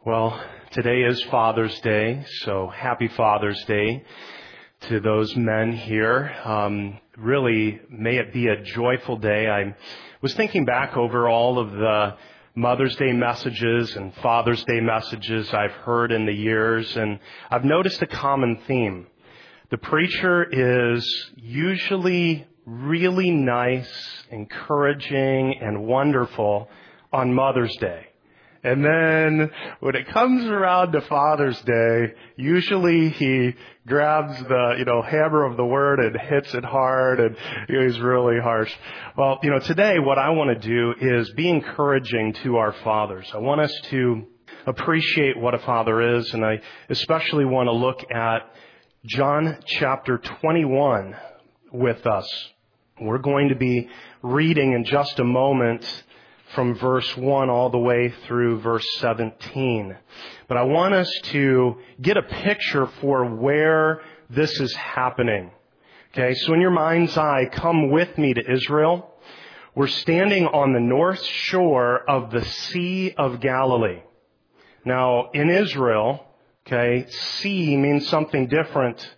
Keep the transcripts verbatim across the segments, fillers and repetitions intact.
Well, today is Father's Day, so happy Father's Day to those men here. Um, really, may it be a joyful day. I was thinking back over all of the Mother's Day messages and Father's Day messages I've heard in the years, and I've noticed a common theme. The preacher is usually really nice, encouraging, and wonderful on Mother's Day. And then when it comes around to Father's Day, usually he grabs the, you know, hammer of the word and hits it hard, and you know, he's really harsh. Well, you know, today what I want to do is be encouraging to our fathers. I want us to appreciate what a father is, and I especially want to look at John chapter twenty-one with us. We're going to be reading in just a moment from verse one all the way through verse seventeen. But I want us to get a picture for where this is happening. Okay, so in your mind's eye, come with me to Israel. We're standing on the north shore of the Sea of Galilee. Now, in Israel, okay, sea means something different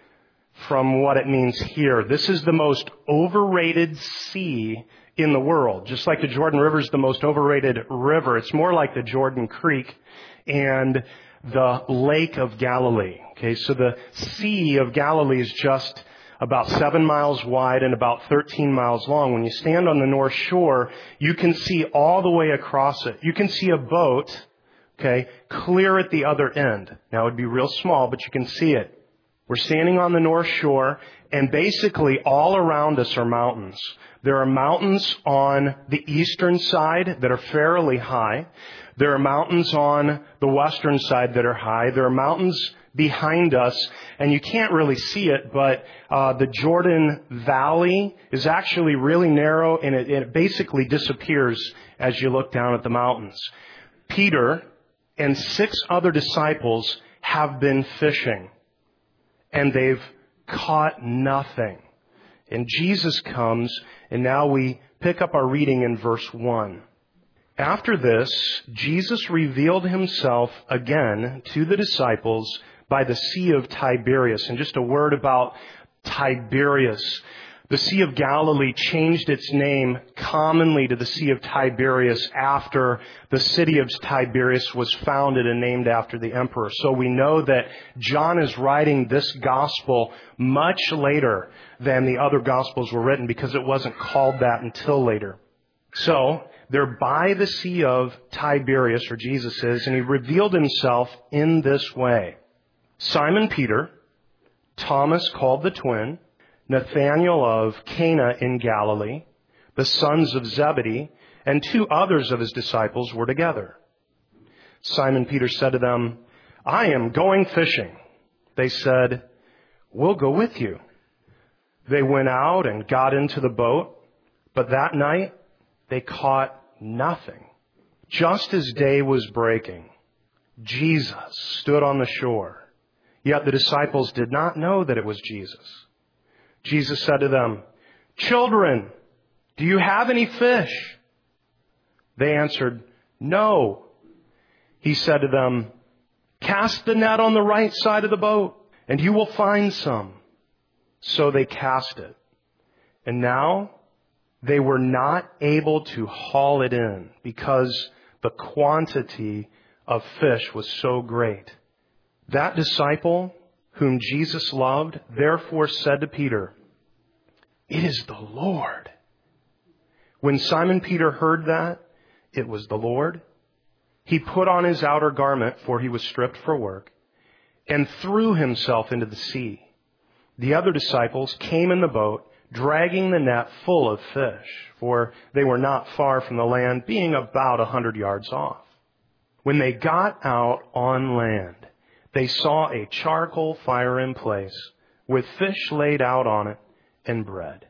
from what it means here. This is the most overrated sea in the world. Just like the Jordan River is the most overrated river, it's more like the Jordan Creek and the Lake of Galilee. Okay, so the Sea of Galilee is just about seven miles wide and about thirteen miles long. When you stand on the north shore, you can see all the way across it. You can see a boat, okay, clear at the other end. Now, it would be real small, but you can see it. We're standing on the north shore, and basically all around us are mountains. There are mountains on the eastern side that are fairly high. There are mountains on the western side that are high. There are mountains behind us, and you can't really see it, but uh, the Jordan Valley is actually really narrow, and it, it basically disappears as you look down at the mountains. Peter and six other disciples have been fishing, and they've caught nothing. And Jesus comes, and now we pick up our reading in verse one. After this, Jesus revealed himself again to the disciples by the Sea of Tiberias. And just a word about Tiberias. The Sea of Galilee changed its name commonly to the Sea of Tiberias after the city of Tiberias was founded and named after the emperor. So we know that John is writing this gospel much later than the other gospels were written because it wasn't called that until later. So they're by the Sea of Tiberias, or Jesus is, and he revealed himself in this way. Simon Peter, Thomas called the twin, Nathanael of Cana in Galilee, the sons of Zebedee, and two others of his disciples were together. Simon Peter said to them, "I am going fishing." They said, "We'll go with you." They went out and got into the boat, but that night they caught nothing. Just as day was breaking, Jesus stood on the shore, yet the disciples did not know that it was Jesus. Jesus said to them, "Children, do you have any fish?" They answered, "No." He said to them, "Cast the net on the right side of the boat, and you will find some." So they cast it. And now they were not able to haul it in because the quantity of fish was so great. That disciple whom Jesus loved, therefore said to Peter, "It is the Lord." When Simon Peter heard that it was the Lord, he put on his outer garment, for he was stripped for work, and threw himself into the sea. The other disciples came in the boat, dragging the net full of fish, for they were not far from the land, being about a hundred yards off. When they got out on land, they saw a charcoal fire in place, with fish laid out on it and bread.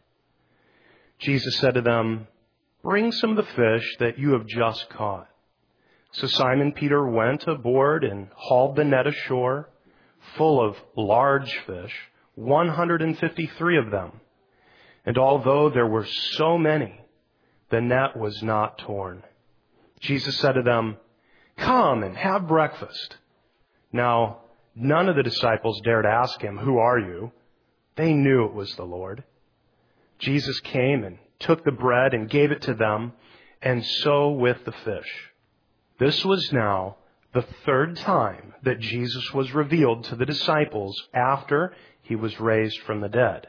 Jesus said to them, "Bring some of the fish that you have just caught." So Simon Peter went aboard and hauled the net ashore, full of large fish, one hundred fifty-three of them. And although there were so many, the net was not torn. Jesus said to them, Come and have breakfast. Now, none of the disciples dared ask him, Who are you? They knew it was the Lord. Jesus came and took the bread and gave it to them, and so with the fish. This was now the third time that Jesus was revealed to the disciples after he was raised from the dead.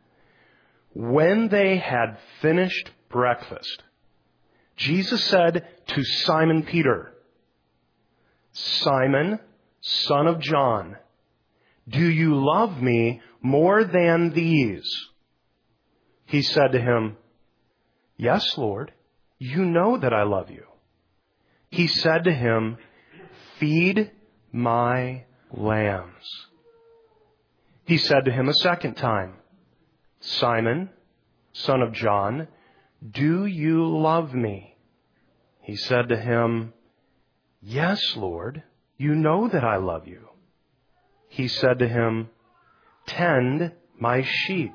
When they had finished breakfast, Jesus said to Simon Peter, Simon, son of John, do you love me more than these? He said to him, Yes, Lord, you know that I love you. He said to him, Feed my lambs. He said to him a second time, Simon, son of John, do you love me? He said to him, Yes, Lord, you know that I love you. He said to him, Tend my sheep.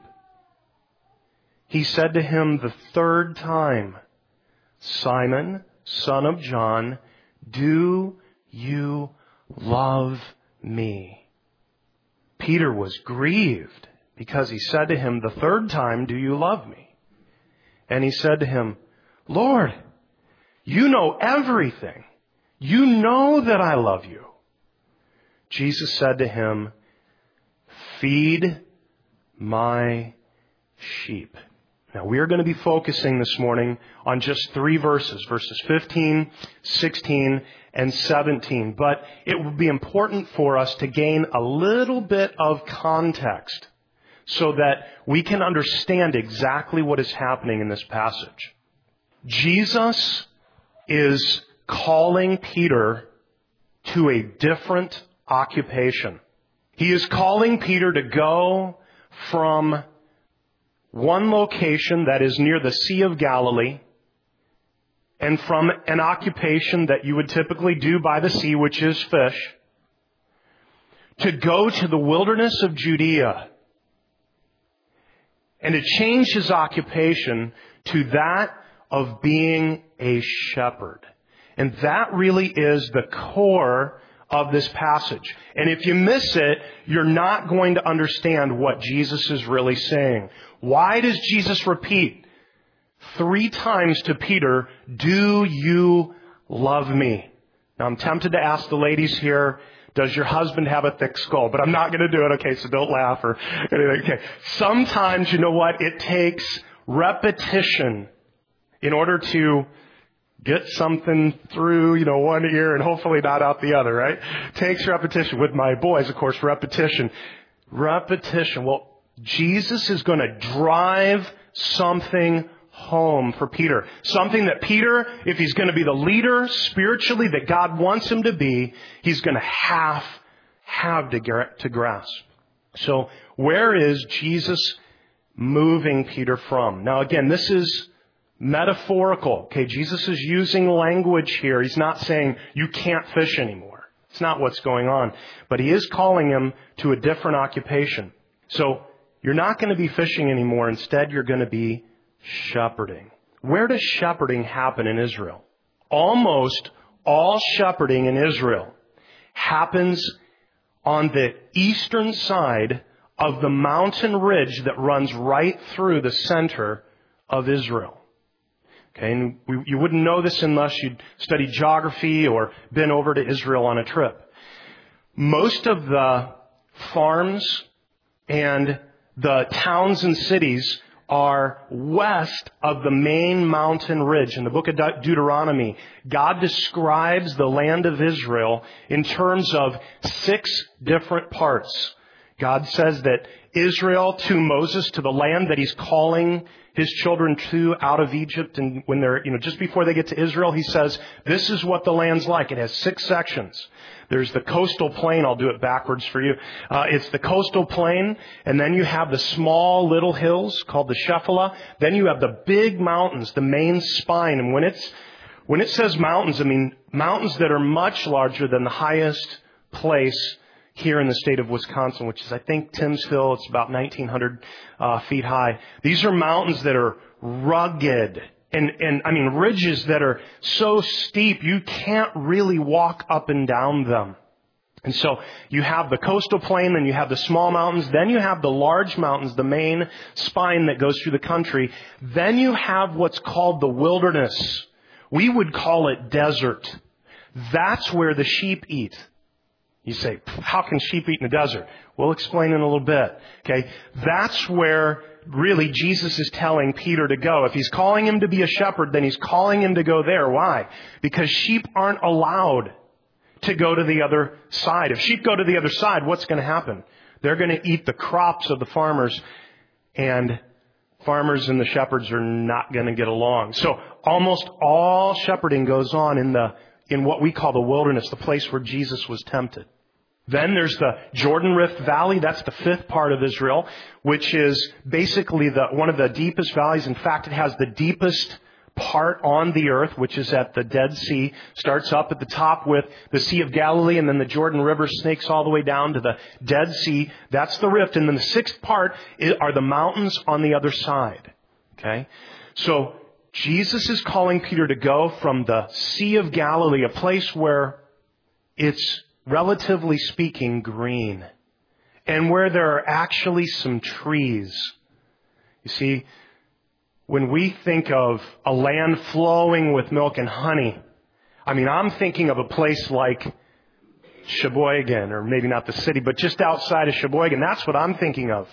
He said to him the third time, Simon, son of John, do you love me? Peter was grieved because he said to him the third time, Do you love me? And he said to him, Lord, you know everything. You know that I love you. Jesus said to him, Feed my sheep. Now, we are going to be focusing this morning on just three verses, verses fifteen, sixteen, and seventeen. But it will be important for us to gain a little bit of context so that we can understand exactly what is happening in this passage. Jesus is calling Peter to a different occupation. He is calling Peter to go from one location that is near the Sea of Galilee and from an occupation that you would typically do by the sea, which is fish, to go to the wilderness of Judea and to change his occupation to that of being a shepherd. And that really is the core of this passage. And if you miss it, you're not going to understand what Jesus is really saying. Why does Jesus repeat three times to Peter, Do you love me? Now, I'm tempted to ask the ladies here, does your husband have a thick skull? But I'm not going to do it, okay, so don't laugh or anything. Okay. Sometimes, you know what, it takes repetition in order to get something through, you know, one ear and hopefully not out the other, right? Takes repetition. With my boys, of course, repetition. Repetition. Well, Jesus is going to drive something home for Peter. Something that Peter, if he's going to be the leader spiritually that God wants him to be, he's going to have, have to, to grasp. So where is Jesus moving Peter from? Now, again, this is metaphorical. Okay, Jesus is using language here. He's not saying you can't fish anymore. It's not what's going on. But he is calling him to a different occupation. So you're not going to be fishing anymore. Instead, you're going to be shepherding. Where does shepherding happen in Israel? Almost all shepherding in Israel happens on the eastern side of the mountain ridge that runs right through the center of Israel. Okay, and we, you wouldn't know this unless you'd studied geography or been over to Israel on a trip. Most of the farms and the towns and cities are west of the main mountain ridge. In the book of De- Deuteronomy, God describes the land of Israel in terms of six different parts. God says that Israel to Moses, to the land that he's calling his children to out of Egypt, and when they're, you know, just before they get to Israel, he says, this is what the land's like. It has six sections. There's the coastal plain. I'll do it backwards for you. Uh, it's the coastal plain, and then you have the small little hills called the Shephelah. Then you have the big mountains, the main spine. And when it's, when it says mountains, I mean mountains that are much larger than the highest place here in the state of Wisconsin, which is, I think, Timms Hill. It's about nineteen hundred uh, feet high. These are mountains that are rugged And, and I mean, ridges that are so steep, you can't really walk up and down them. And so you have the coastal plain, then you have the small mountains, then you have the large mountains, the main spine that goes through the country. Then you have what's called the wilderness. We would call it desert. That's where the sheep eat. You say, how can sheep eat in the desert? We'll explain in a little bit. Okay, that's where really Jesus is telling Peter to go. If he's calling him to be a shepherd, then he's calling him to go there. Why? Because sheep aren't allowed to go to the other side. If sheep go to the other side, what's going to happen? They're going to eat the crops of the farmers, and farmers and the shepherds are not going to get along. So almost all shepherding goes on in the in what we call the wilderness, the place where Jesus was tempted. Then there's the Jordan Rift Valley. That's the fifth part of Israel, which is basically the one of the deepest valleys. In fact, it has the deepest part on the earth, which is at the Dead Sea. Starts up at the top with the Sea of Galilee, and then the Jordan River snakes all the way down to the Dead Sea. That's the rift. And then the sixth part are the mountains on the other side. Okay? So Jesus is calling Peter to go from the Sea of Galilee, a place where it's, relatively speaking, green, and where there are actually some trees. You see, when we think of a land flowing with milk and honey, I mean, I'm thinking of a place like Sheboygan, or maybe not the city, but just outside of Sheboygan. That's what I'm thinking of.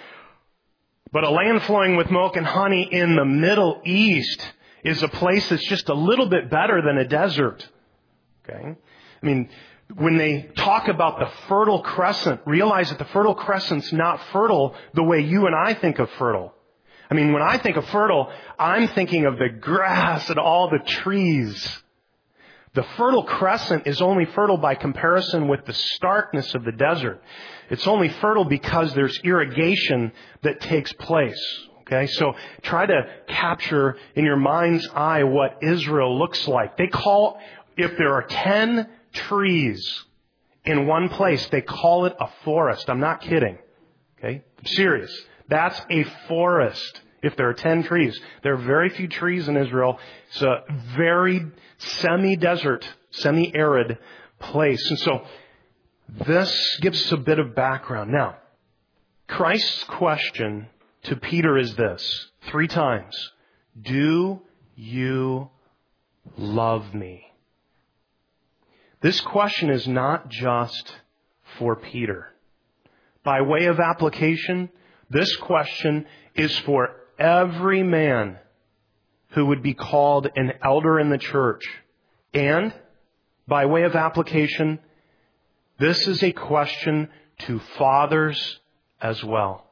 But a land flowing with milk and honey in the Middle East is a place that's just a little bit better than a desert. Okay? I mean, when they talk about the Fertile Crescent, realize that the Fertile Crescent's not fertile the way you and I think of fertile. I mean, when I think of fertile, I'm thinking of the grass and all the trees. The Fertile Crescent is only fertile by comparison with the starkness of the desert. It's only fertile because there's irrigation that takes place. Okay, so try to capture in your mind's eye what Israel looks like. They call, if there are ten trees in one place, they call it a forest. I'm not kidding. Okay, I'm serious. That's a forest. If there are ten trees, there are very few trees in Israel. It's a very semi-desert, semi-arid place. And so this gives us a bit of background. Now, Christ's question to Peter is this, three times. Do you love me? This question is not just for Peter. By way of application, this question is for every man who would be called an elder in the church. And by way of application, this is a question to fathers as well.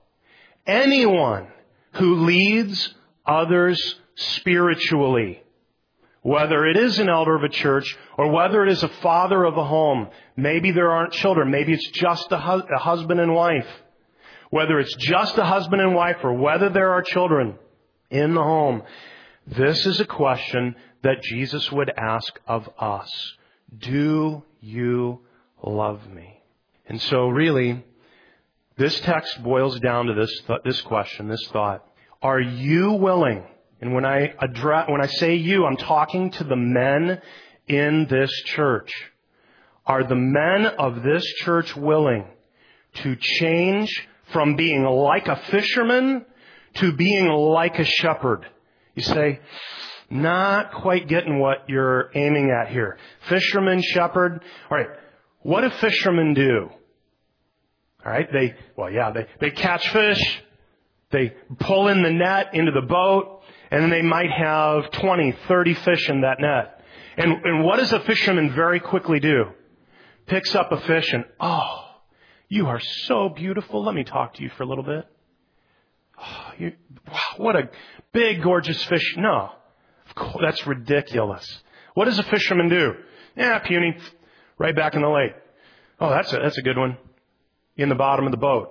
Anyone who leads others spiritually, whether it is an elder of a church or whether it is a father of a home, maybe there aren't children, maybe it's just a, hu- a husband and wife, whether it's just a husband and wife or whether there are children in the home, this is a question that Jesus would ask of us. Do you love me? And so really, this text boils down to this th- this question, this thought. Are you willing? And when I address, when I say you, I'm talking to the men in this church. Are the men of this church willing to change from being like a fisherman to being like a shepherd? You say, not quite getting what you're aiming at here. Fisherman, shepherd. All right. What do fishermen do? All right. They, well, yeah, they, they catch fish. They pull in the net into the boat, and then they might have twenty, thirty fish in that net. And, and what does a fisherman very quickly do? Picks up a fish and, oh, you are so beautiful. Let me talk to you for a little bit. Oh, you, wow, what a big, gorgeous fish. No, of course, that's ridiculous. What does a fisherman do? Yeah, puny, right back in the lake. Oh, that's a, that's a good one. In the bottom of the boat.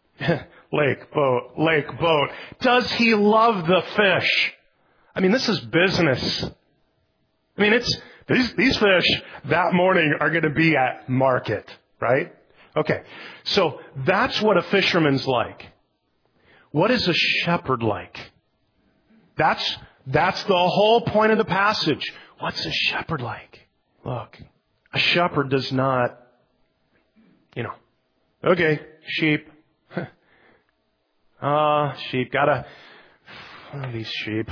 Lake, boat, lake, boat. Does he love the fish? I mean, this is business. I mean, it's, these, these fish that morning are going to be at market, right? Okay. So that's what a fisherman's like. What is a shepherd like? That's That's the whole point of the passage. What's a shepherd like? Look, a shepherd does not, you know, okay, sheep. Ah, uh, sheep, gotta, oh, these sheep.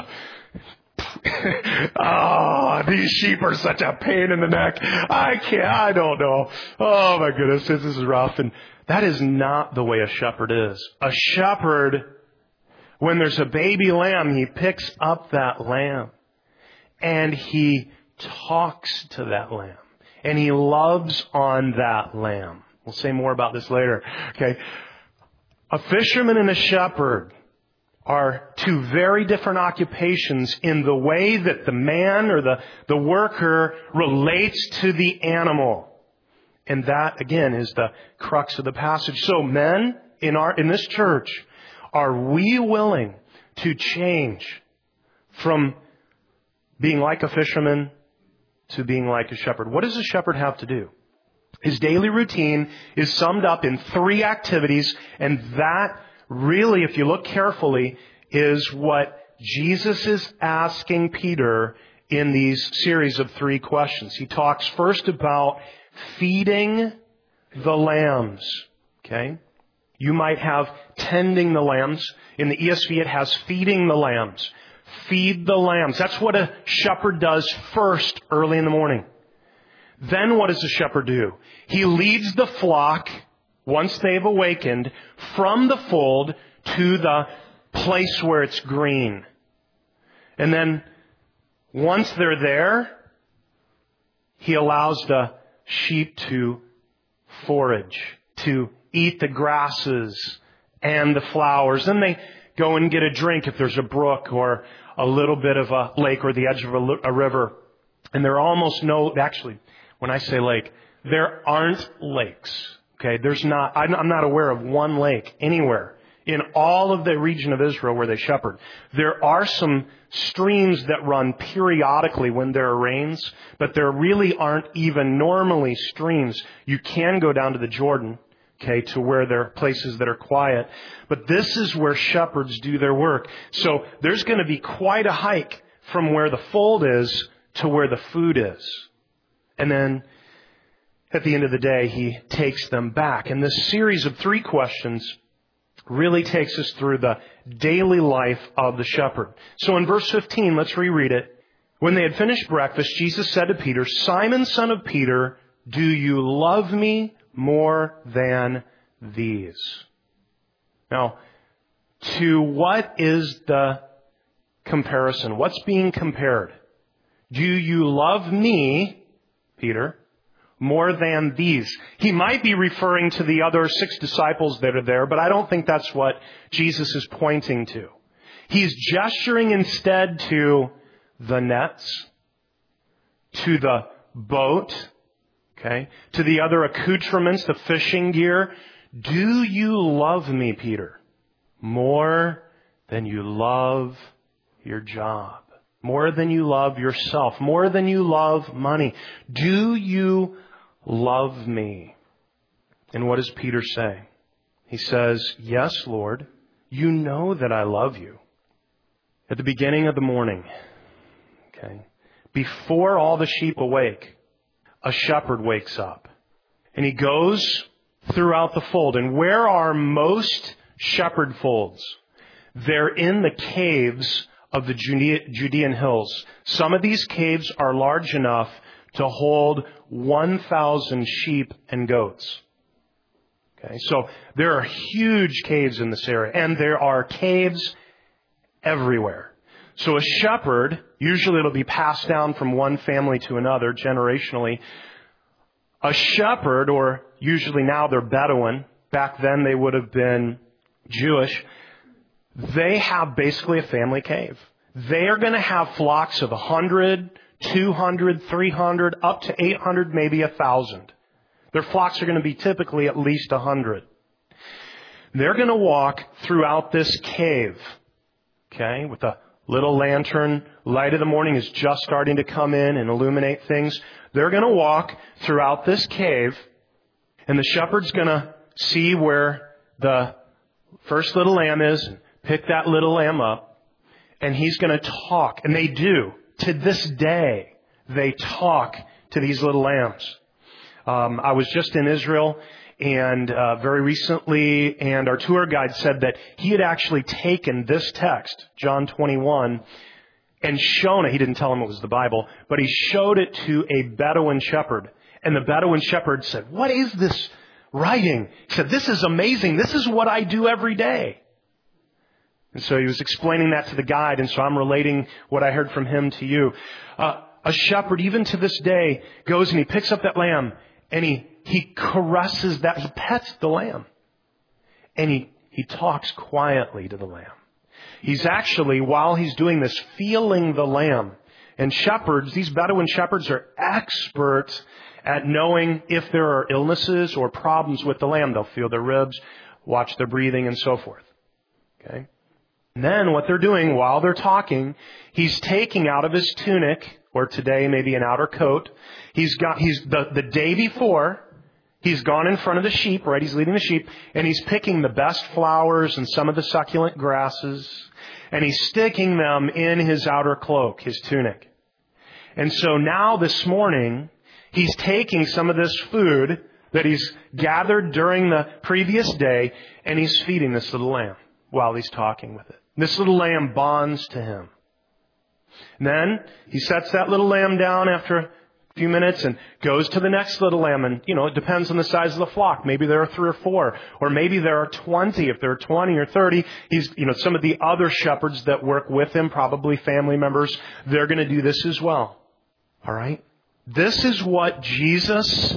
Oh, these sheep are such a pain in the neck. I can't, I don't know. Oh my goodness, this is rough. And that is not the way a shepherd is. A shepherd, when there's a baby lamb, he picks up that lamb and he talks to that lamb and he loves on that lamb. We'll say more about this later. Okay. A fisherman and a shepherd are two very different occupations in the way that the man or the, the worker relates to the animal. And that, again, is the crux of the passage. So men in our, in this church, are we willing to change from being like a fisherman to being like a shepherd? What does a shepherd have to do? His daily routine is summed up in three activities, and that really, if you look carefully, is what Jesus is asking Peter in these series of three questions. He talks first about feeding the lambs. Okay? You might have tending the lambs. In the E S V, it has feeding the lambs. Feed the lambs. That's what a shepherd does first early in the morning. Then what does a shepherd do? He leads the flock, once they've awakened, from the fold to the place where it's green. And then once they're there, he allows the sheep to forage, to eat the grasses and the flowers. Then they go and get a drink if there's a brook or a little bit of a lake or the edge of a, a river. And there are almost no, actually, when I say lake, there aren't lakes. Okay, there's not, I'm not aware of one lake anywhere in all of the region of Israel where they shepherd. There are some streams that run periodically when there are rains, but there really aren't even normally streams. You can go down to the Jordan, okay, to where there are places that are quiet. But this is where shepherds do their work. So there's going to be quite a hike from where the fold is to where the food is. And then at the end of the day, he takes them back. And this series of three questions really takes us through the daily life of the shepherd. So in verse fifteen, let's reread it. When they had finished breakfast, Jesus said to Peter, "Simon, son of Peter, do you love me more than these?" Now, to what is the comparison? What's being compared? Do you love me, Peter, more than these? He might be referring to the other six disciples that are there, but I don't think that's what Jesus is pointing to. He's gesturing instead to the nets, to the boat, okay, to the other accoutrements, the fishing gear. Do you love me, Peter, more than you love your job? More than you love yourself? More than you love money? Do you love me? And what does Peter say? He says, "Yes, Lord, you know that I love you." At the beginning of the morning, okay, before all the sheep awake, a shepherd wakes up and he goes throughout the fold. And where are most shepherd folds? They're in the caves of the Judean hills. Some of these caves are large enough to hold one thousand sheep and goats. Okay, so there are huge caves in this area, and there are caves everywhere. So a shepherd, usually it'll be passed down from one family to another generationally. A shepherd, or usually now they're Bedouin, back then they would have been Jewish, they have basically a family cave. They are going to have flocks of one hundred, two hundred, three hundred, up to eight hundred, maybe one thousand. Their flocks are going to be typically at least one hundred. They're going to walk throughout this cave, okay, with a little lantern. Light of the morning is just starting to come in and illuminate things. They're going to walk throughout this cave, and the shepherd's going to see where the first little lamb is, and pick that little lamb up. and he's going to talk. And they do. To this day, they talk to these little lambs. Um, I was just in Israel and uh, very recently, and our tour guide said that he had actually taken this text, John twenty-one, and shown it. He didn't tell him it was the Bible, but he showed it to a Bedouin shepherd. And the Bedouin shepherd said, "What is this writing?" He said, "This is amazing. This is what I do every day." And so he was explaining that to the guide, and so I'm relating what I heard from him to you. Uh, a shepherd, even to this day, goes and he picks up that lamb, and he, he caresses that, he pets the lamb. And he, he talks quietly to the lamb. He's actually, while he's doing this, feeling the lamb. And shepherds, these Bedouin shepherds are experts at knowing if there are illnesses or problems with the lamb. They'll feel their ribs, watch their breathing, and so forth. Okay? And then what they're doing while they're talking, he's taking out of his tunic, or today maybe an outer coat. He's got, he's, the, the day before, he's gone in front of the sheep, right? He's leading the sheep, and he's picking the best flowers and some of the succulent grasses, and he's sticking them in his outer cloak, his tunic. And so now this morning, he's taking some of this food that he's gathered during the previous day, and he's feeding this little lamb while he's talking with it. This little lamb bonds to him. And then he sets that little lamb down after a few minutes and goes to the next little lamb. And, you know, it depends on the size of the flock. Maybe there are three or four, or maybe there are twenty. If there are twenty or thirty, he's, you know, some of the other shepherds that work with him, probably family members, they're going to do this as well. All right? This is what Jesus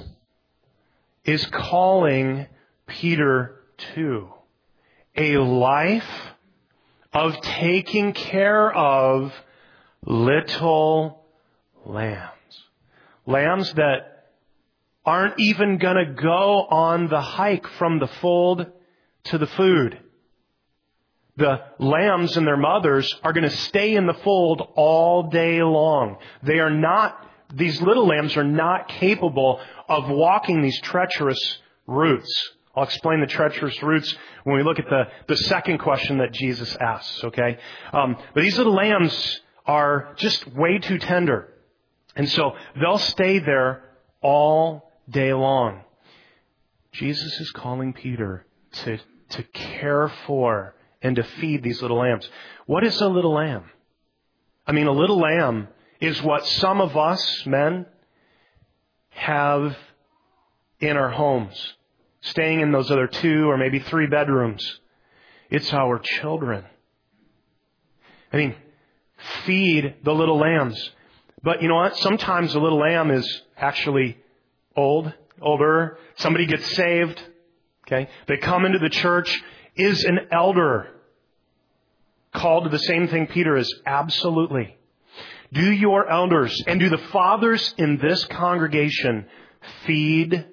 is calling Peter to. A life of taking care of little lambs. Lambs that aren't even going to go on the hike from the fold to the food. The lambs and their mothers are going to stay in the fold all day long. They are not, these little lambs are not capable of walking these treacherous routes. I'll explain the treacherous routes when we look at the, the second question that Jesus asks, okay? Um, but these little lambs are just way too tender. And so they'll stay there all day long. Jesus is calling Peter to, to care for and to feed these little lambs. What is a little lamb? I mean, a little lamb is what some of us men have in our homes, staying in those other two or maybe three bedrooms. It's our children. I mean, feed the little lambs. But you know what? Sometimes a little lamb is actually old, older. Somebody gets saved. Okay. They come into the church. Is an elder called to the same thing Peter is? Absolutely. Do your elders and do the fathers in this congregation feed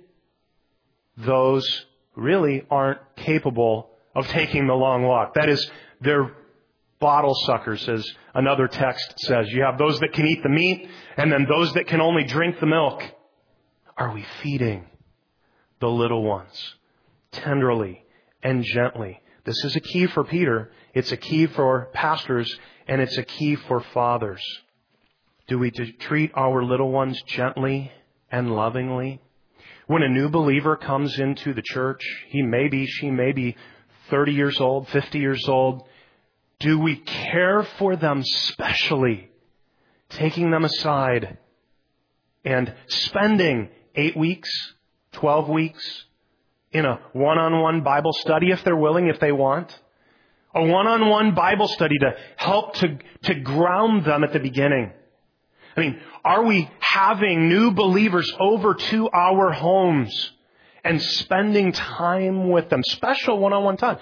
those who really aren't capable of taking the long walk? That is, they're bottle suckers, as another text says. You have those that can eat the meat, and then those that can only drink the milk. Are we feeding the little ones tenderly and gently? This is a key for Peter. It's a key for pastors, and it's a key for fathers. Do we treat our little ones gently and lovingly? When a new believer comes into the church, he may be, she may be thirty years old, fifty years old. Do we care for them specially, taking them aside and spending eight weeks, twelve weeks in a one-on-one Bible study if they're willing, if they want? A one-on-one Bible study to help to, to ground them at the beginning. I mean, are we having new believers over to our homes and spending time with them, special one-on-one time,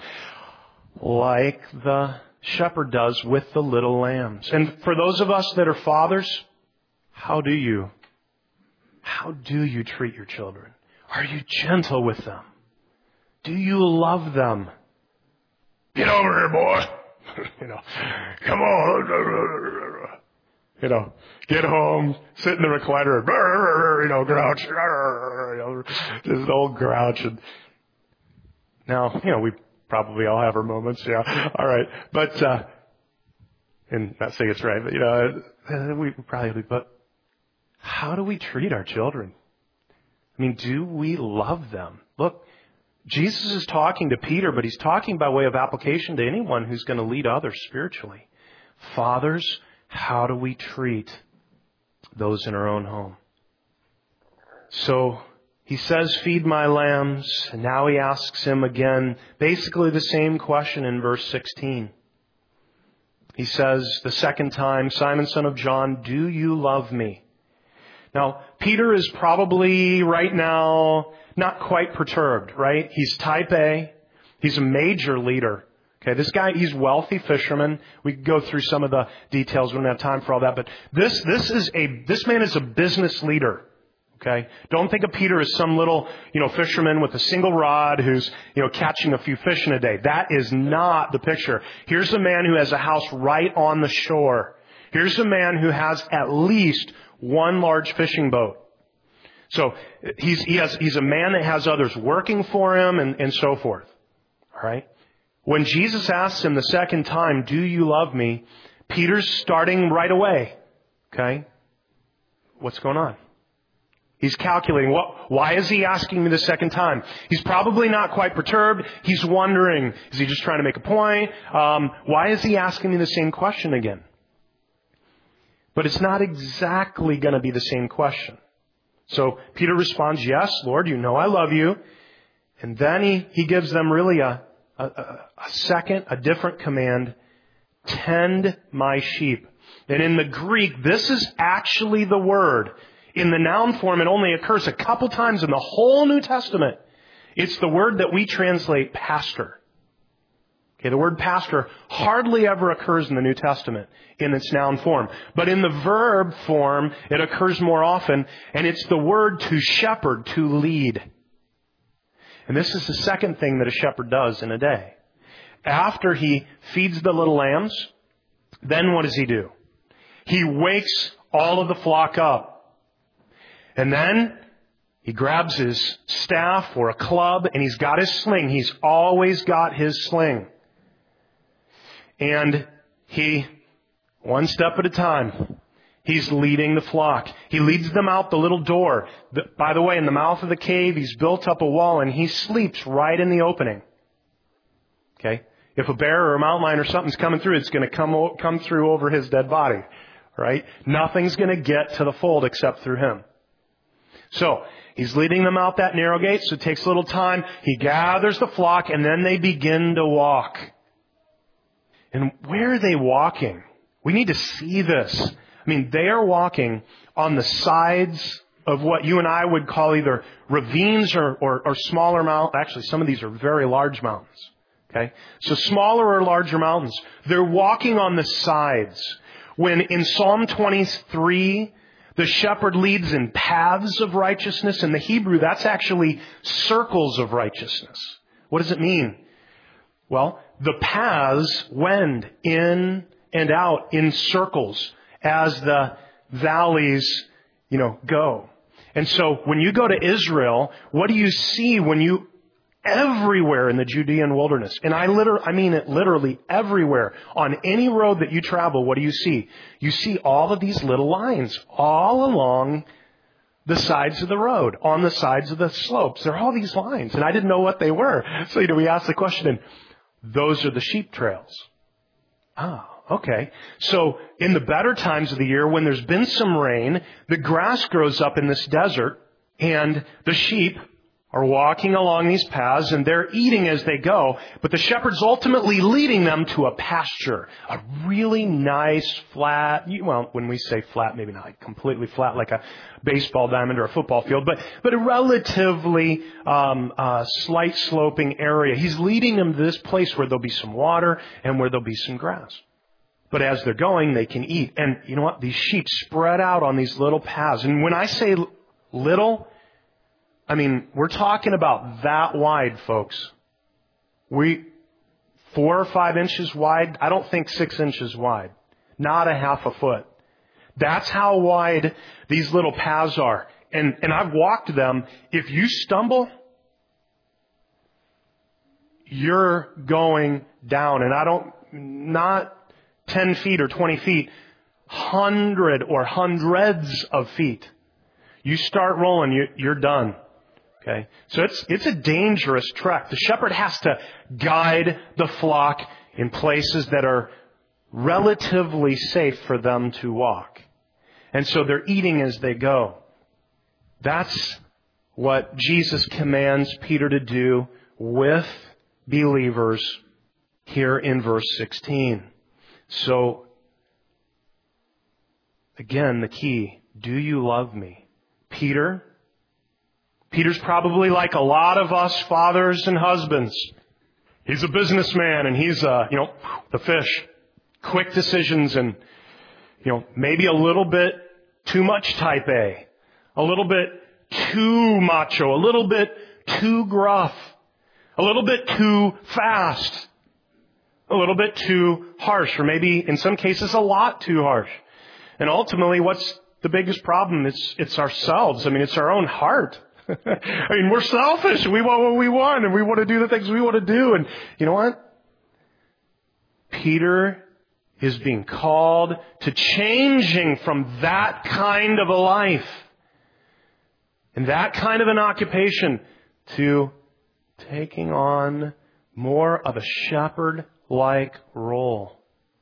like the shepherd does with the little lambs? And for those of us that are fathers, how do you, how do you treat your children? Are you gentle with them? Do you love them? Get over here, boy. you know, come on. You know, get home, sit in the recliner, you know, grouch, you know, this old grouch. And now, you know, we probably all have our moments, yeah. All right. But, uh, And not saying it's right, but, you know, we probably, but how do we treat our children? I mean, do we love them? Look, Jesus is talking to Peter, but he's talking by way of application to anyone who's going to lead others spiritually. Fathers, how do we treat those in our own home? So he says, feed my lambs. And now he asks him again, basically the same question in verse sixteen. He says the second time, Simon, son of John, do you love me? Now, Peter is probably right now not quite perturbed, right? He's type A. He's a major leader. Okay, this guy, he's wealthy fisherman. We could go through some of the details. We don't have time for all that. But this, this is a, this man is a business leader. Okay? Don't think of Peter as some little, you know, fisherman with a single rod who's, you know, catching a few fish in a day. That is not the picture. Here's a man who has a house right on the shore. Here's a man who has at least one large fishing boat. So he's, he has, he's a man that has others working for him and, and so forth. All right? When Jesus asks him the second time, do you love me? Peter's starting right away. Okay? What's going on? He's calculating. What, why is he asking me the second time? He's probably not quite perturbed. He's wondering, is he just trying to make a point? Um, why is he asking me the same question again? But it's not exactly going to be the same question. So Peter responds, yes, Lord, you know I love you. And then he, he gives them really a, a, a second, a different command. Tend my sheep. And in the Greek, this is actually the word. In the noun form, it only occurs a couple times in the whole New Testament. It's the word that we translate pastor. Okay, the word pastor hardly ever occurs in the New Testament in its noun form. But in the verb form, it occurs more often, and it's the word to shepherd, to lead. And this is the second thing that a shepherd does in a day. After he feeds the little lambs, then what does he do? He wakes all of the flock up. And then he grabs his staff or a club, and he's got his sling. He's always got his sling. And he, one step at a time, he's leading the flock. He leads them out the little door. The, by the way, in the mouth of the cave, he's built up a wall, and he sleeps right in the opening. Okay? If a bear or a mountain lion or something's coming through, it's going to come come through over his dead body. Right? Nothing's going to get to the fold except through him. So, he's leading them out that narrow gate, so it takes a little time. He gathers the flock, and then they begin to walk. And where are they walking? We need to see this. I mean, they are walking on the sides of what you and I would call either ravines or, or, or smaller mountains. Actually, some of these are very large mountains. Okay? So smaller or larger mountains. They're walking on the sides. When in Psalm twenty-three, the shepherd leads in paths of righteousness. In the Hebrew, that's actually circles of righteousness. What does it mean? Well, the paths wend in and out in circles as the valleys, you know, go. And so when you go to Israel, what do you see when you everywhere in the Judean wilderness? And I literally, I mean it literally everywhere. On any road that you travel, what do you see? You see all of these little lines all along the sides of the road, on the sides of the slopes. There are all these lines, and I didn't know what they were. So, you know, we asked the question, and those are the sheep trails. Ah, okay. So in the better times of the year, when there's been some rain, the grass grows up in this desert, and the sheep are walking along these paths, and they're eating as they go, but the shepherd's ultimately leading them to a pasture, a really nice, flat, well, when we say flat, maybe not like completely flat like a baseball diamond or a football field, but but a relatively um, uh, slight sloping area. He's leading them to this place where there'll be some water and where there'll be some grass. But as they're going, they can eat. And you know what? These sheep spread out on these little paths. And when I say little, I mean, we're talking about that wide, folks. We, four or five inches wide. I don't think six inches wide. Not a half a foot. That's how wide these little paths are. And, and I've walked them. If you stumble, you're going down. And I don't, not ten feet or twenty feet, hundred or hundreds of feet. You start rolling, you, you're done. Okay? So it's, it's a dangerous trek. The shepherd has to guide the flock in places that are relatively safe for them to walk. And so they're eating as they go. That's what Jesus commands Peter to do with believers here in verse sixteen. So, again, the key, do you love me? Peter, Peter's probably like a lot of us fathers and husbands. He's a businessman and he's, uh, you know, the fish. Quick decisions and, you know, maybe a little bit too much type A. A little bit too macho. A little bit too gruff. A little bit too fast. A little bit too harsh. Or maybe in some cases a lot too harsh. And ultimately what's the biggest problem? It's, it's ourselves. I mean, it's our own heart. I mean, we're selfish. We want what we want and we want to do the things we want to do. And you know what? Peter is being called to changing from that kind of a life and that kind of an occupation to taking on more of a shepherd-like role.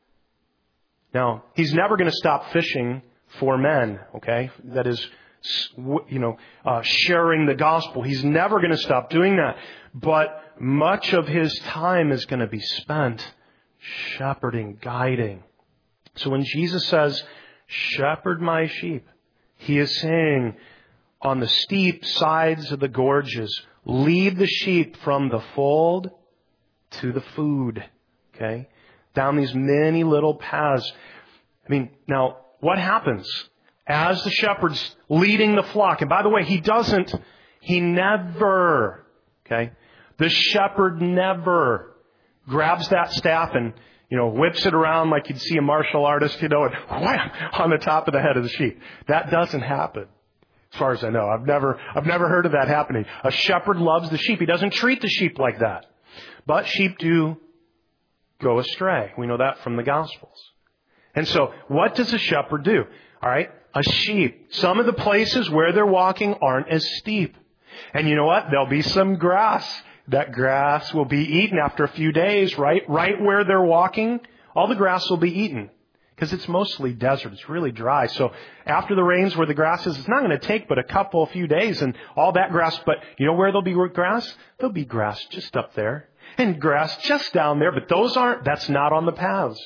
Now, he's never going to stop fishing for men, okay? That is, you know, uh, sharing the gospel. He's never going to stop doing that. But much of his time is going to be spent shepherding, guiding. So when Jesus says, shepherd my sheep, he is saying, on the steep sides of the gorges, lead the sheep from the fold to the food. Okay? Down these many little paths. I mean, now, what happens as the shepherd's leading the flock? And by the way, he doesn't, he never, okay? The shepherd never grabs that staff and, you know, whips it around like you'd see a martial artist, you know, and wham, on the top of the head of the sheep. That doesn't happen. As far as I know, I've never, I've never heard of that happening. A shepherd loves the sheep. He doesn't treat the sheep like that. But sheep do go astray. We know that from the Gospels. And so, what does a shepherd do? All right, a sheep. Some of the places where they're walking aren't as steep. And you know what? There'll be some grass. That grass will be eaten after a few days, right? Right where they're walking, all the grass will be eaten. Because it's mostly desert. It's really dry. So after the rains where the grass is, it's not going to take but a couple, a few days and all that grass. But you know where there'll be grass? There'll be grass just up there. And grass just down there. But those aren't, that's not on the paths.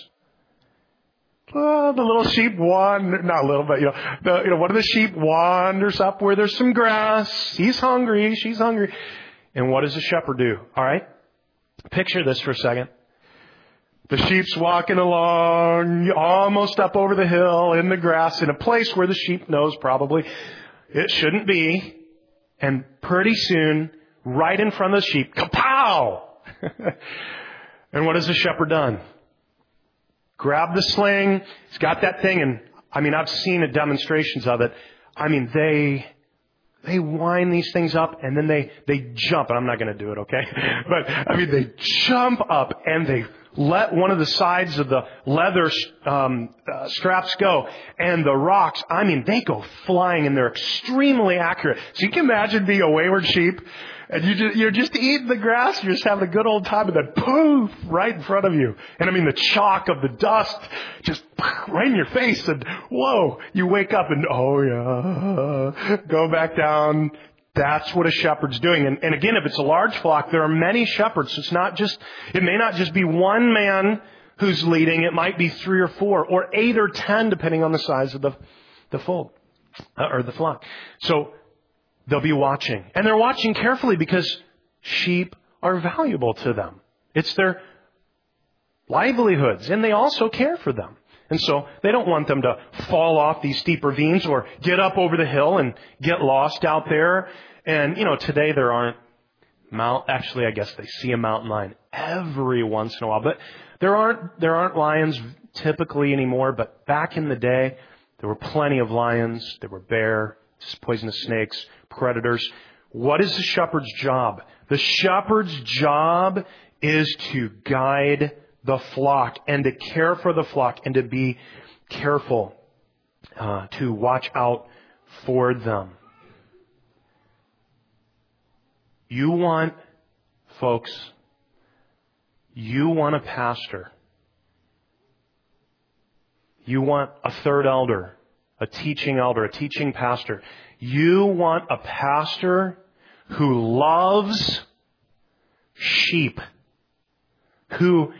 Oh, the little sheep wander, not a little, but you know, the, you know, one of the sheep wanders up where there's some grass. He's hungry. She's hungry. And what does the shepherd do? All right? Picture this for a second. The sheep's walking along, almost up over the hill in the grass, in a place where the sheep knows probably it shouldn't be. And pretty soon, right in front of the sheep, kapow! And what has the shepherd done? Grab the sling. He's got that thing, and I mean, I've seen the demonstrations of it. I mean, they... They wind these things up and then they, they jump. And I'm not going to do it, okay? But, I mean, they jump up and they let one of the sides of the leather um, uh, straps go. And the rocks, I mean, they go flying and they're extremely accurate. So you can imagine being a wayward sheep and you just, you're just eating the grass. You're just having a good old time and then poof, right in front of you. And I mean, the chalk of the dust just right in your face. And whoa, you wake up and, oh yeah, go back down. That's what a shepherd's doing. And, and again, if it's a large flock, there are many shepherds. So it's not just, it may not just be one man who's leading. It might be three or four or eight or ten, depending on the size of the, the fold uh, or the flock. So they'll be watching. And they're watching carefully because sheep are valuable to them. It's their livelihoods, and they also care for them. And so they don't want them to fall off these steep ravines or get up over the hill and get lost out there. And, you know, today there aren't mount, actually, I guess they see a mountain lion every once in a while, but there aren't, there aren't lions typically anymore. But back in the day, there were plenty of lions. There were bear, poisonous snakes, predators. What is the shepherd's job? The shepherd's job is to guide the flock and to care for the flock and to be careful uh, to watch out for them. You want, folks, you want a pastor. You want a third elder, a teaching elder, a teaching pastor. You want a pastor who loves sheep, who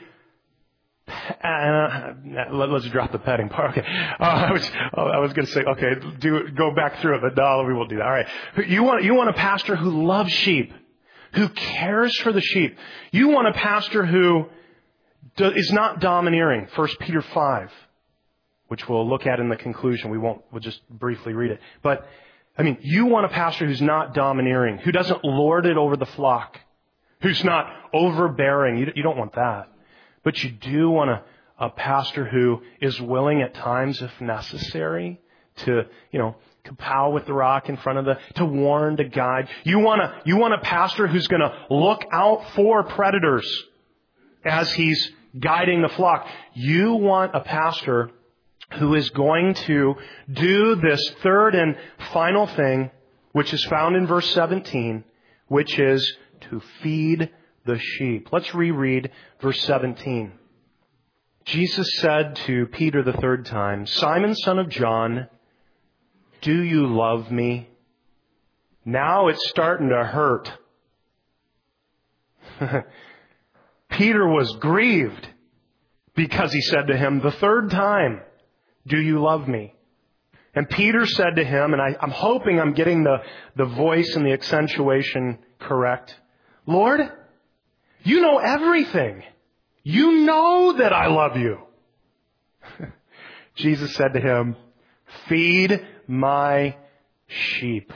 Uh, let's drop the petting part. Okay, uh, I was I was going to say, okay, do go back through it, but no, we won't do that. All right, you want you want a pastor who loves sheep, who cares for the sheep. You want a pastor who do, is not domineering. First Peter five, which we'll look at in the conclusion. We won't. We'll just briefly read it. But I mean, you want a pastor who's not domineering, who doesn't lord it over the flock, who's not overbearing. You, you don't want that. But you do want a, a pastor who is willing at times, if necessary, to, you know, kapow with the rock in front of the, to warn, to guide. You want a, you want a pastor who's going to look out for predators as he's guiding the flock. You want a pastor who is going to do this third and final thing, which is found in verse seventeen, which is to feed the sheep. Let's reread verse seventeen. Jesus said to Peter the third time, "Simon, son of John, do you love me?" Now it's starting to hurt. Peter was grieved because he said to him the third time, "Do you love me?" And Peter said to him, and I, I'm hoping I'm getting the, the voice and the accentuation correct, "Lord, you know everything. You know that I love you." Jesus said to him, "Feed my sheep.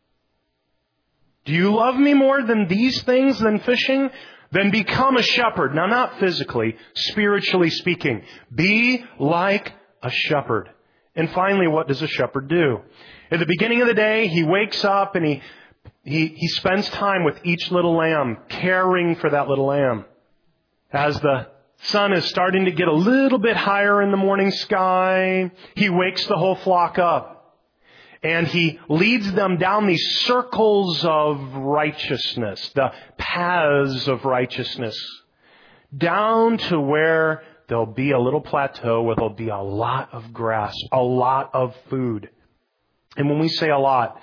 Do you love me more than these things, than fishing? Then become a shepherd." Now, not physically, spiritually speaking. Be like a shepherd. And finally, what does a shepherd do? At the beginning of the day, he wakes up and he He, he spends time with each little lamb, caring for that little lamb. As the sun is starting to get a little bit higher in the morning sky, he wakes the whole flock up. And he leads them down these circles of righteousness, the paths of righteousness, down to where there'll be a little plateau where there'll be a lot of grass, a lot of food. And when we say a lot,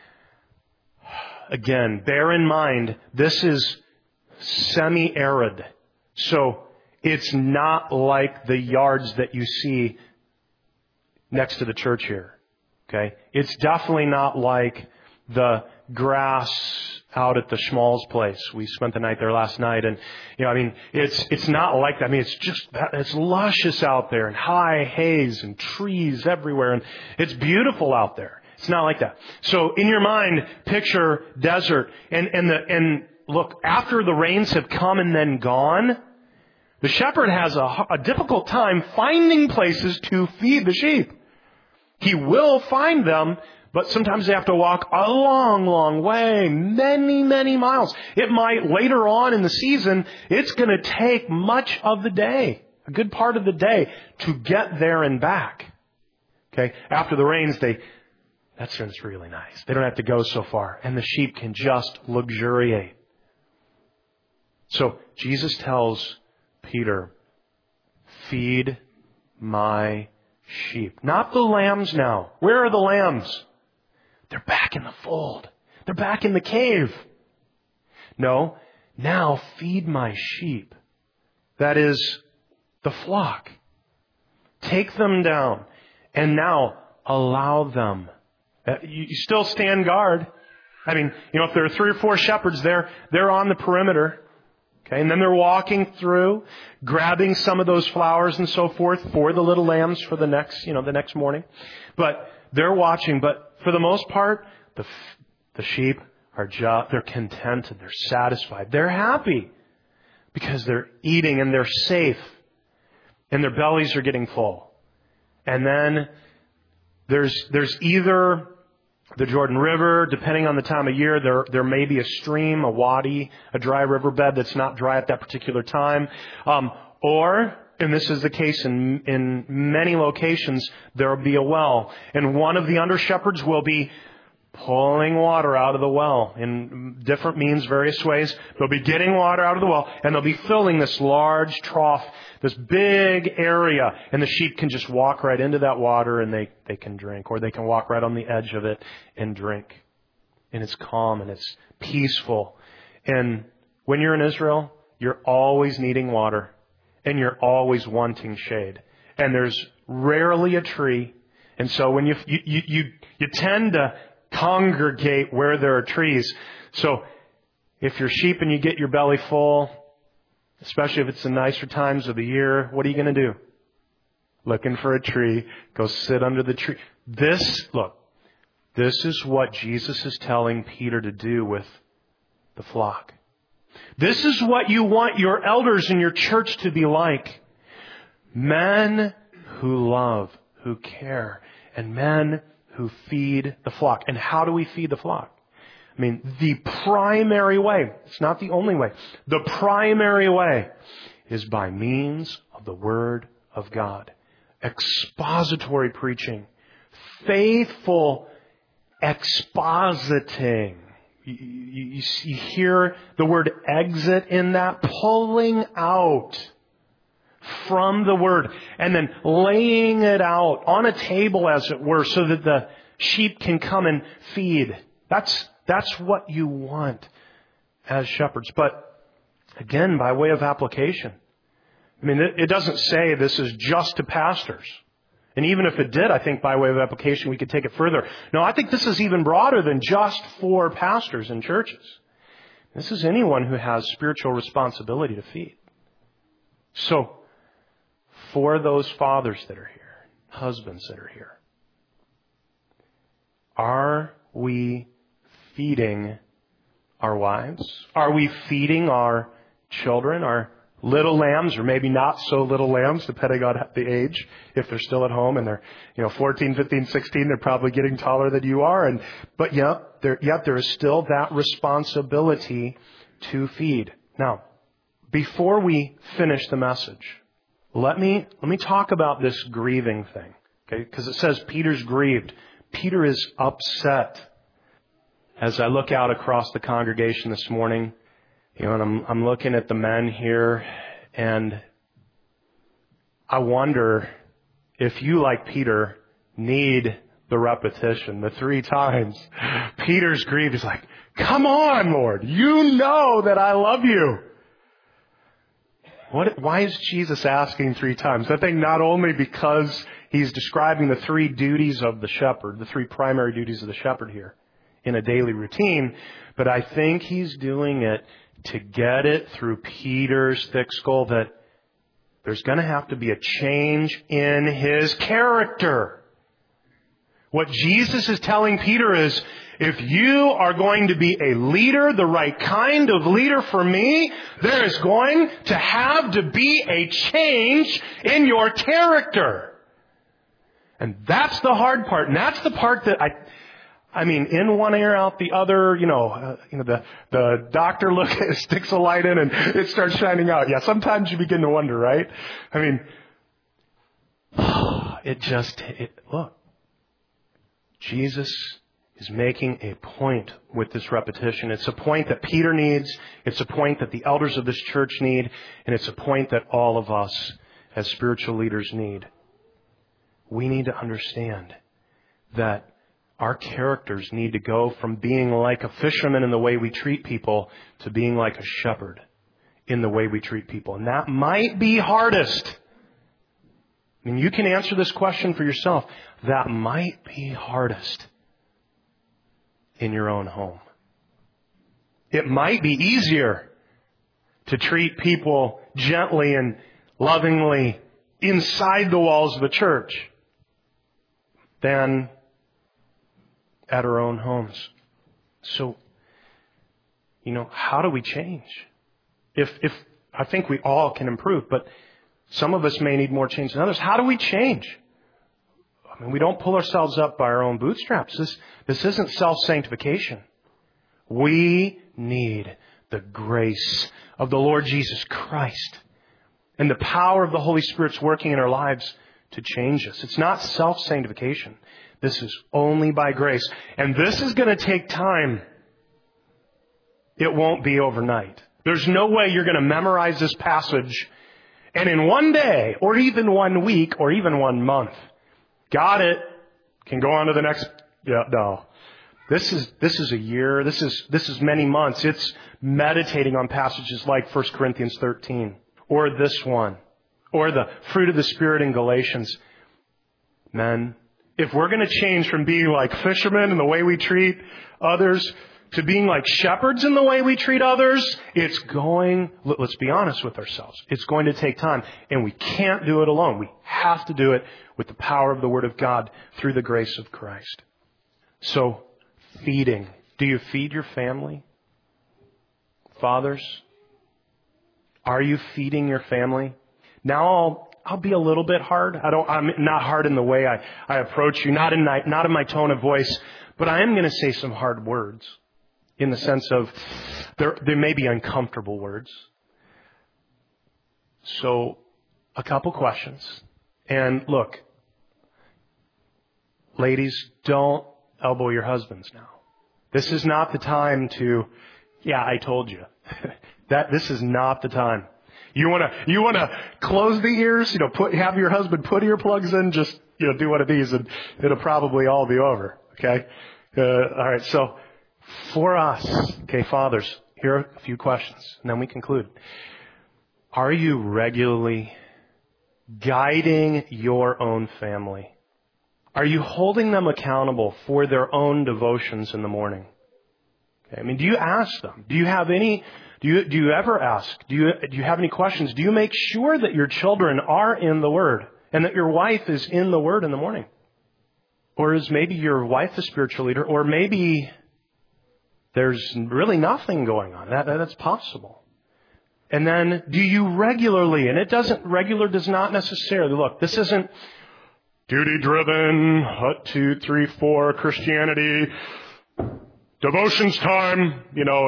again, bear in mind, this is semi-arid. So it's not like the yards that you see next to the church here. Okay? It's definitely not like the grass out at the Schmalz place. We spent the night there last night, and you know, I mean, it's it's not like that. I mean, it's just it's luscious out there, and high haze and trees everywhere, and it's beautiful out there. It's not like that. So in your mind, picture desert, and and the and look, after the rains have come and then gone, the shepherd has a, a difficult time finding places to feed the sheep. He will find them, but sometimes they have to walk a long, long way, many, many miles. It might, later on in the season, it's going to take much of the day, a good part of the day, to get there and back. Okay? After the rains, they, that's when it's really nice. They don't have to go so far, and the sheep can just luxuriate. So Jesus tells Peter, feed my sheep. Not the lambs now. Where are the lambs? They're back in the fold. They're back in the cave. No, now feed my sheep. That is the flock. Take them down and now allow them. You still stand guard. I mean, you know, if there are three or four shepherds there, they're on the perimeter. Okay, and then they're walking through, grabbing some of those flowers and so forth for the little lambs for the next, you know, the next morning. But they're watching. But for the most part, the the sheep are just, they're content and they're satisfied. They're happy because they're eating and they're safe and their bellies are getting full. And then there's there's either the Jordan River, depending on the time of year, there there may be a stream, a wadi, a dry riverbed that's not dry at that particular time. Um, Or, and this is the case in, in many locations, there will be a well. And one of the under-shepherds will be pulling water out of the well in different means, various ways. They'll be getting water out of the well, and they'll be filling this large trough, this big area, and the sheep can just walk right into that water and they, they can drink, or they can walk right on the edge of it and drink. And it's calm and it's peaceful. And when you're in Israel, you're always needing water, and you're always wanting shade. And there's rarely a tree. And so when you you you you, you tend to congregate where there are trees. So if you're sheep and you get your belly full, especially if it's the nicer times of the year, what are you going to do? Looking for a tree, go sit under the tree. This, look, this is what Jesus is telling Peter to do with the flock. This is what you want your elders in your church to be like. Men who love, who care, and men who feed the flock. And how do we feed the flock? I mean, the primary way, it's not the only way, the primary way is by means of the Word of God. Expository preaching. Faithful expositing. You, you, you hear the word exit in that, pulling out from the Word and then laying it out on a table, as it were, so that the sheep can come and feed. That's, that's what you want as shepherds. But again, by way of application, I mean, it, it doesn't say this is just to pastors. And even if it did, I think by way of application, we could take it further. No, I think this is even broader than just for pastors in churches. This is anyone who has spiritual responsibility to feed. So, for those fathers that are here, husbands that are here, are we feeding our wives? Are we feeding our children, our little lambs, or maybe not so little lambs, depending on the age? If they're still at home and they're, you know, fourteen, fifteen, sixteen, they're probably getting taller than you are. And but yet there, yet there is still that responsibility to feed. Now, before we finish the message, let me let me talk about this grieving thing, okay? Because it says Peter's grieved. Peter is upset. As I look out across the congregation this morning, you know, and I'm, I'm looking at the men here, and I wonder if you, like Peter, need the repetition, the three times. Peter's grieved. He's like, come on, Lord, you know that I love you. What, why is Jesus asking three times? I think not only because he's describing the three duties of the shepherd, the three primary duties of the shepherd here in a daily routine, but I think he's doing it to get it through Peter's thick skull that there's going to have to be a change in his character. What Jesus is telling Peter is, if you are going to be a leader, the right kind of leader for me, there is going to have to be a change in your character. And that's the hard part. And that's the part that I... I mean, in one ear, out the other, you know, uh, you know, the, the doctor look, sticks a light in and it starts shining out. Yeah, sometimes you begin to wonder, right? I mean, it just, it, look, Jesus is making a point with this repetition. It's a point that Peter needs. It's a point that the elders of this church need. And it's a point that all of us as spiritual leaders need. We need to understand that our characters need to go from being like a fisherman in the way we treat people to being like a shepherd in the way we treat people. And that might be hardest. I mean, you can answer this question for yourself. That might be hardest in your own home. It might be easier to treat people gently and lovingly inside the walls of the church than at our own homes. So, you know, how do we change? If, if, I think we all can improve, but some of us may need more change than others. How do we change? I mean, we don't pull ourselves up by our own bootstraps. This, this isn't self-sanctification. We need the grace of the Lord Jesus Christ. And the power of the Holy Spirit's working in our lives to change us. It's not self-sanctification. This is only by grace. And this is going to take time. It won't be overnight. There's no way you're going to memorize this passage and in one day, or even one week, or even one month, got it, can go on to the next. Yeah, no. This is, this is a year. This is, this is many months. It's meditating on passages like First Corinthians thirteen, or this one, or the fruit of the Spirit in Galatians. Men, if we're going to change from being like fishermen in the way we treat others to being like shepherds in the way we treat others, it's going, let's be honest with ourselves, it's going to take time. And we can't do it alone. We have to do it with the power of the Word of God through the grace of Christ. So, feeding. Do you feed your family? Fathers, are you feeding your family? Now I'll, I'll be a little bit hard. I don't, I'm not hard in the way I, I approach you, not in my, not in my tone of voice, but I am going to say some hard words. In the sense of, there, there may be uncomfortable words. So, a couple questions. And look, ladies, don't elbow your husbands now. This is not the time to, yeah, I told you. that This is not the time. You want to, you want to close the ears, you know, put, have your husband put earplugs in, just, you know, do one of these and it'll probably all be over. Okay? Uh, all right, so, for us, okay, fathers, here are a few questions, and then we conclude. Are you regularly guiding your own family? Are you holding them accountable for their own devotions in the morning? Okay, I mean, do you ask them? Do you have any, do you, do you ever ask? Do you, do you have any questions? Do you make sure that your children are in the Word and that your wife is in the Word in the morning? Or is maybe your wife the spiritual leader, or maybe there's really nothing going on. That, that's possible. And then, do you regularly, and it doesn't, regular does not necessarily, look, this isn't duty-driven, hut, two, three, four, Christianity, devotions time, you know,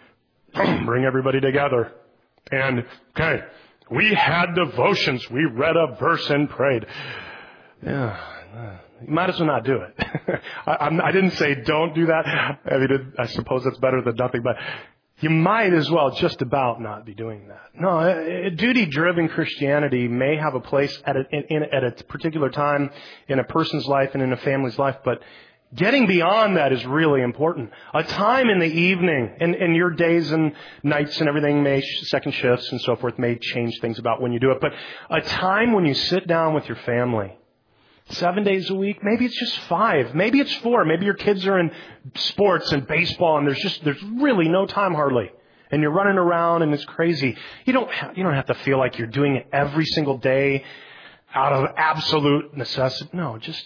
and bring everybody together. And, okay, we had devotions. We read a verse and prayed. Yeah. You might as well not do it. I, I'm, I didn't say don't do that. I mean, it, I suppose that's better than nothing, but you might as well just about not be doing that. No, a, a duty-driven Christianity may have a place at a, in, in, at a particular time in a person's life and in a family's life, but getting beyond that is really important. A time in the evening, and, and your days and nights and everything may, second shifts and so forth, may change things about when you do it, but a time when you sit down with your family, Seven days a week. Maybe it's just five. Maybe it's four. Maybe your kids are in sports and baseball and there's just, there's really no time hardly. And you're running around and it's crazy. You don't have, you don't have to feel like you're doing it every single day out of absolute necessity. No, just,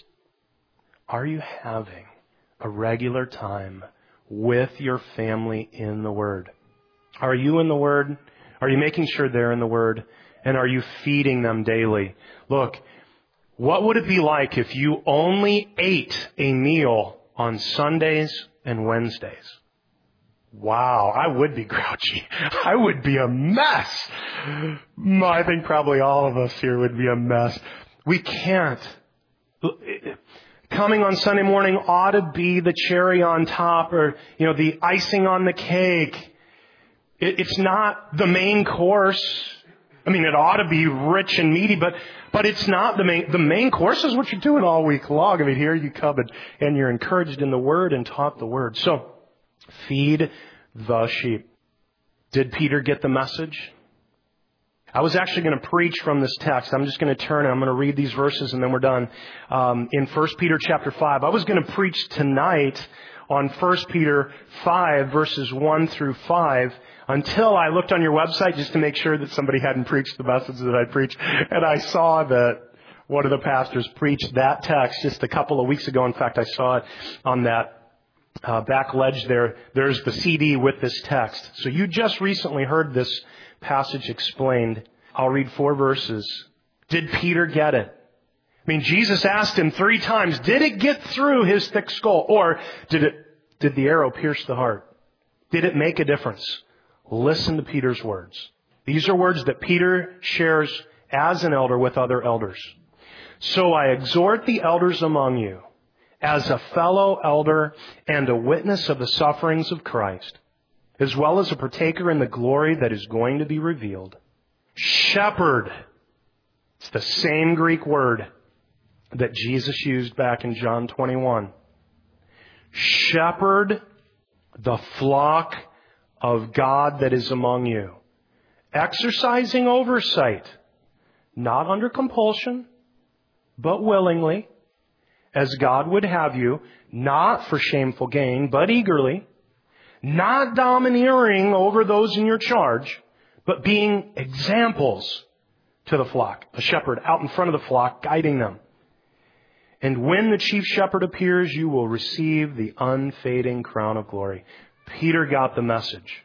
are you having a regular time with your family in the Word? Are you in the Word? Are you making sure they're in the Word? And are you feeding them daily? Look, what would it be like if you only ate a meal on Sundays and Wednesdays? Wow, I would be grouchy. I would be a mess. I think probably all of us here would be a mess. We can't. Coming on Sunday morning ought to be the cherry on top, or, you know, the icing on the cake. It's not the main course. I mean, it ought to be rich and meaty, but but it's not the main. The main course is what you're doing all week long. I mean, here you come and, and you're encouraged in the Word and taught the Word. So, feed the sheep. Did Peter get the message? I was actually going to preach from this text. I'm just going to turn and I'm going to read these verses and then we're done. Um, in First Peter chapter five. I was going to preach tonight on First Peter five, verses one through five. Until I looked on your website just to make sure that somebody hadn't preached the message that I preached. And I saw that one of the pastors preached that text just a couple of weeks ago. In fact, I saw it on that uh, back ledge there. There's the C D with this text. So you just recently heard this passage explained. I'll read four verses. Did Peter get it? I mean, Jesus asked him three times, did it get through his thick skull? Or did it, did the arrow pierce the heart? Did it make a difference? Listen to Peter's words. These are words that Peter shares as an elder with other elders. So I exhort the elders among you, as a fellow elder and a witness of the sufferings of Christ, as well as a partaker in the glory that is going to be revealed. Shepherd. It's the same Greek word that Jesus used back in John twenty-one. Shepherd the flock of God that is among you, exercising oversight, not under compulsion, but willingly, as God would have you, not for shameful gain, but eagerly, not domineering over those in your charge, but being examples to the flock. A shepherd out in front of the flock, guiding them. And when the chief shepherd appears, you will receive the unfading crown of glory. Peter got the message.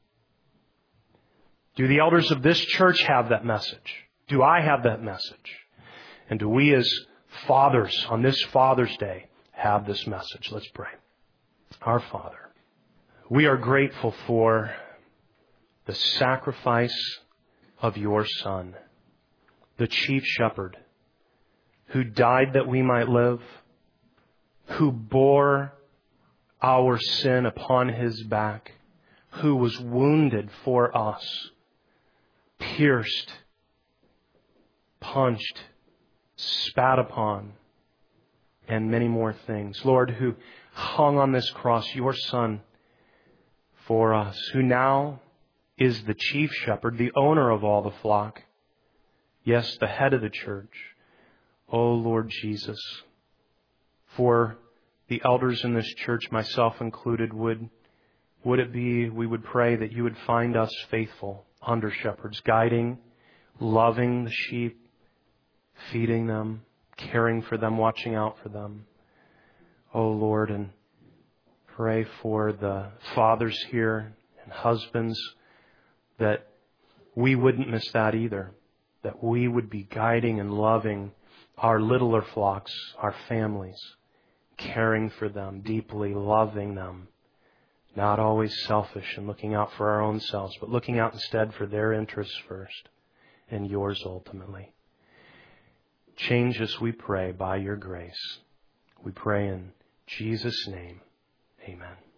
Do the elders of this church have that message? Do I have that message? And do we as fathers on this Father's Day have this message? Let's pray. Our Father, we are grateful for the sacrifice of your Son, the chief shepherd, who died that we might live, who bore our sin upon his back, who was wounded for us, pierced, punched, spat upon, and many more things. Lord, who hung on this cross, your Son, for us, who now is the chief shepherd, the owner of all the flock, yes, the head of the church. Oh, Lord Jesus, for the elders in this church, myself included, would, would it be, we would pray that you would find us faithful under shepherds, guiding, loving the sheep, feeding them, caring for them, watching out for them. Oh, Lord, and pray for the fathers here and husbands that we wouldn't miss that either, that we would be guiding and loving our littler flocks, our families, caring for them, deeply loving them, not always selfish and looking out for our own selves, but looking out instead for their interests first and yours ultimately. Change us, we pray, by your grace. We pray in Jesus' name. Amen.